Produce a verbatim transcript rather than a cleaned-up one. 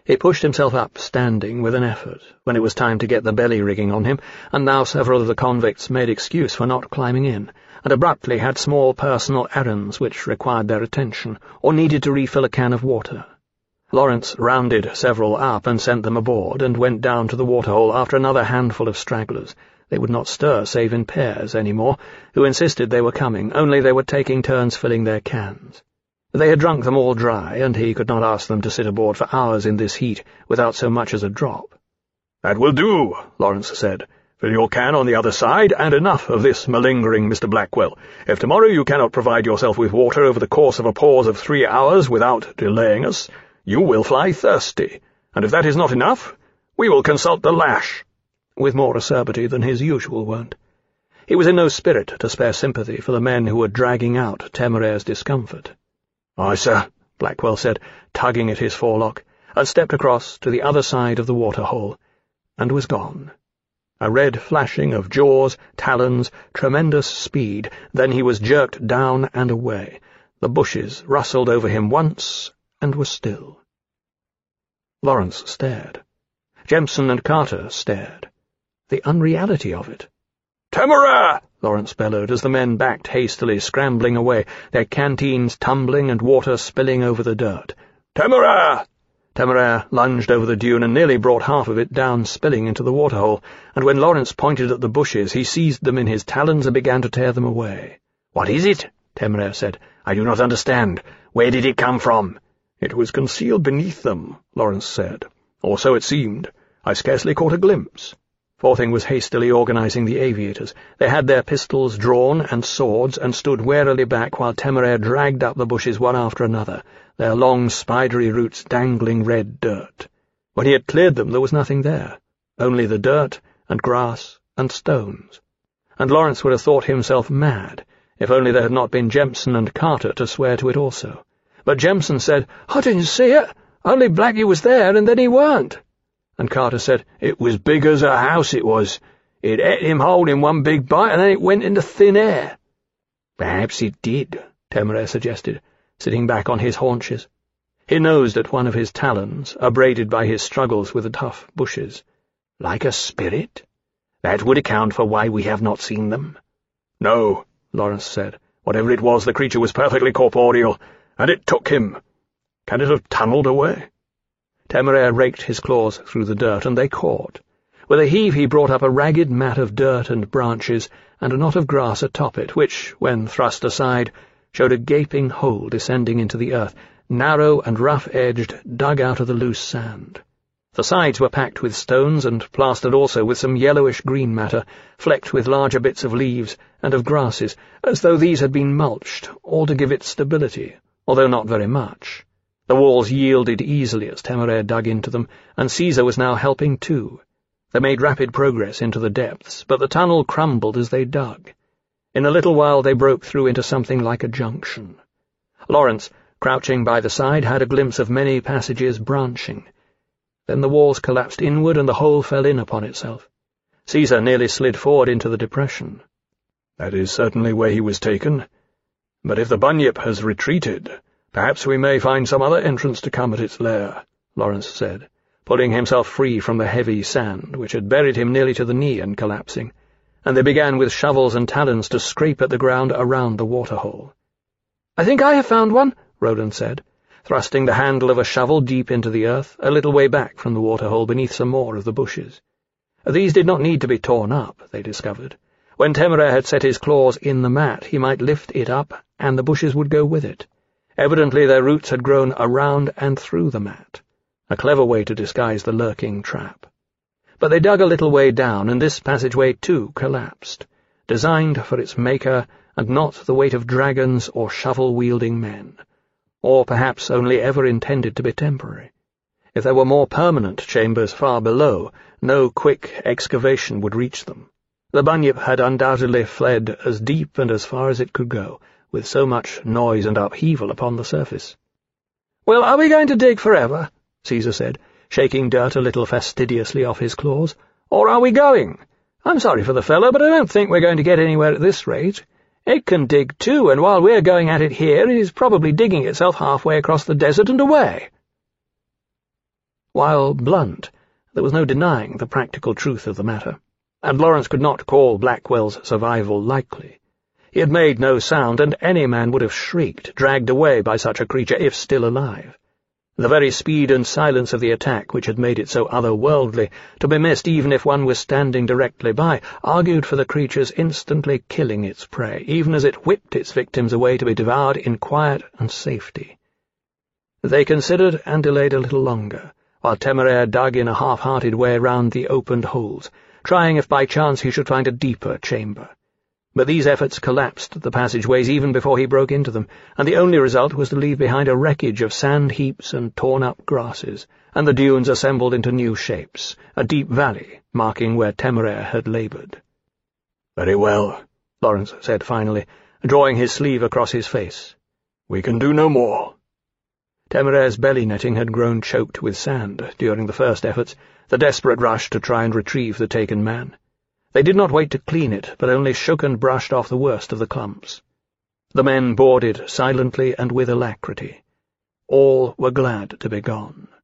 He pushed himself up, standing with an effort, when it was time to get the belly-rigging on him, and now several of the convicts made excuse for not climbing in, and abruptly had small personal errands which required their attention, or needed to refill a can of water. Lawrence rounded several up and sent them aboard, and went down to the waterhole after another handful of stragglers. They would not stir save in pairs any more, who insisted they were coming, only they were taking turns filling their cans. They had drunk them all dry, and he could not ask them to sit aboard for hours in this heat without so much as a drop. "That will do," Lawrence said. "Fill your can on the other side, and enough of this malingering, Mister Blackwell. If tomorrow you cannot provide yourself with water over the course of a pause of three hours without delaying us, you will fly thirsty, and if that is not enough, we will consult the lash," with more acerbity than his usual wont. He was in no spirit to spare sympathy for the men who were dragging out Temeraire's discomfort. "Aye, sir," Blackwell said, tugging at his forelock, and stepped across to the other side of the water-hole, and was gone. A red flashing of jaws, talons, tremendous speed, then he was jerked down and away. The bushes rustled over him once, and were still. Lawrence stared. Jempson and Carter stared. The unreality of it. "Temeraire!" Lawrence bellowed as the men backed hastily, scrambling away, their canteens tumbling and water spilling over the dirt. "Temeraire!" Temeraire lunged over the dune and nearly brought half of it down, spilling into the waterhole, and when Lawrence pointed at the bushes, he seized them in his talons and began to tear them away. "What is it?" Temeraire said. "I do not understand. Where did it come from?" "It was concealed beneath them," Lawrence said. "Or so it seemed. I scarcely caught a glimpse." Forthing was hastily organizing the aviators. They had their pistols drawn and swords, and stood warily back while Temeraire dragged up the bushes one after another, their long spidery roots dangling red dirt. When he had cleared them, there was nothing there, only the dirt and grass and stones. And Lawrence would have thought himself mad, if only there had not been Jempson and Carter to swear to it also. But Jempson said, "I didn't see it. Only Blackie was there, and then he weren't." And Carter said, "It was big as a house, it was. It ate him whole in one big bite, and then it went into thin air." "Perhaps it did," Temeraire suggested, sitting back on his haunches. He nosed at one of his talons, abraded by his struggles with the tough bushes. "Like a spirit? That would account for why we have not seen them." "No," Lawrence said. "Whatever it was, the creature was perfectly corporeal, and it took him. Can it have tunnelled away?" Temeraire raked his claws through the dirt, and they caught. With a heave he brought up a ragged mat of dirt and branches, and a knot of grass atop it, which, when thrust aside, showed a gaping hole descending into the earth, narrow and rough-edged, dug out of the loose sand. The sides were packed with stones, and plastered also with some yellowish-green matter, flecked with larger bits of leaves and of grasses, as though these had been mulched, all to give it stability, although not very much. The walls yielded easily as Temeraire dug into them, and Caesar was now helping too. They made rapid progress into the depths, but the tunnel crumbled as they dug. In a little while they broke through into something like a junction. Lawrence, crouching by the side, had a glimpse of many passages branching. Then the walls collapsed inward and the hole fell in upon itself. Caesar nearly slid forward into the depression. "That is certainly where he was taken. But if the Bunyip has retreated, perhaps we may find some other entrance to come at its lair," Lawrence said, pulling himself free from the heavy sand, which had buried him nearly to the knee and collapsing, and they began with shovels and talons to scrape at the ground around the waterhole. "I think I have found one," Roland said, thrusting the handle of a shovel deep into the earth, a little way back from the waterhole beneath some more of the bushes. These did not need to be torn up, they discovered. When Temeraire had set his claws in the mat, he might lift it up, and the bushes would go with it. Evidently their roots had grown around and through the mat, a clever way to disguise the lurking trap. But they dug a little way down, and this passageway too collapsed, designed for its maker, and not the weight of dragons or shovel-wielding men, or perhaps only ever intended to be temporary. If there were more permanent chambers far below, no quick excavation would reach them. The Bunyip had undoubtedly fled as deep and as far as it could go, with so much noise and upheaval upon the surface. "Well, are we going to dig forever?" Caesar said, shaking dirt a little fastidiously off his claws. "Or are we going? I'm sorry for the fellow, but I don't think we're going to get anywhere at this rate. It can dig too, and while we're going at it here, it is probably digging itself halfway across the desert and away." While blunt, there was no denying the practical truth of the matter, and Lawrence could not call Blackwell's survival likely. He had made no sound, and any man would have shrieked, dragged away by such a creature if still alive. The very speed and silence of the attack, which had made it so otherworldly, to be missed even if one was standing directly by, argued for the creature's instantly killing its prey, even as it whipped its victims away to be devoured in quiet and safety. They considered and delayed a little longer, while Temeraire dug in a half-hearted way round the opened holes, trying if by chance he should find a deeper chamber. But these efforts collapsed the passageways even before he broke into them, and the only result was to leave behind a wreckage of sand heaps and torn-up grasses, and the dunes assembled into new shapes, a deep valley marking where Temeraire had laboured. "Very well," Lawrence said finally, drawing his sleeve across his face. "We can do no more." Temeraire's belly netting had grown choked with sand during the first efforts, the desperate rush to try and retrieve the taken man. They did not wait to clean it, but only shook and brushed off the worst of the clumps. The men boarded silently and with alacrity. All were glad to be gone.